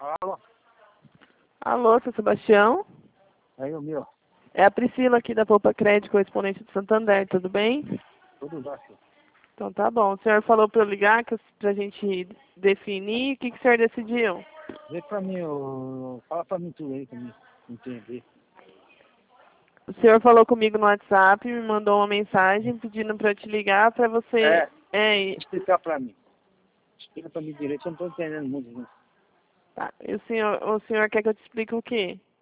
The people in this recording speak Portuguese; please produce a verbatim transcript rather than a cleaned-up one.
Alô? Alô, seu Sebastião? Aí o meu, É a Priscila aqui da Poupa Crédito, correspondente de Santander, tudo bem? tudo bem, filho. Então tá bom. O senhor falou para eu ligar que, pra gente definir. O que, que o senhor decidiu? Vê pra mim, ô, fala pra mim tudo aí, pra mim entender. O senhor falou comigo no WhatsApp, me mandou uma mensagem pedindo para eu te ligar para você... É, É, e- explicar pra mim. Explica pra mim direito, eu não tô entendendo muito, não. tá. E o senhor, o senhor quer que eu te explique o quê?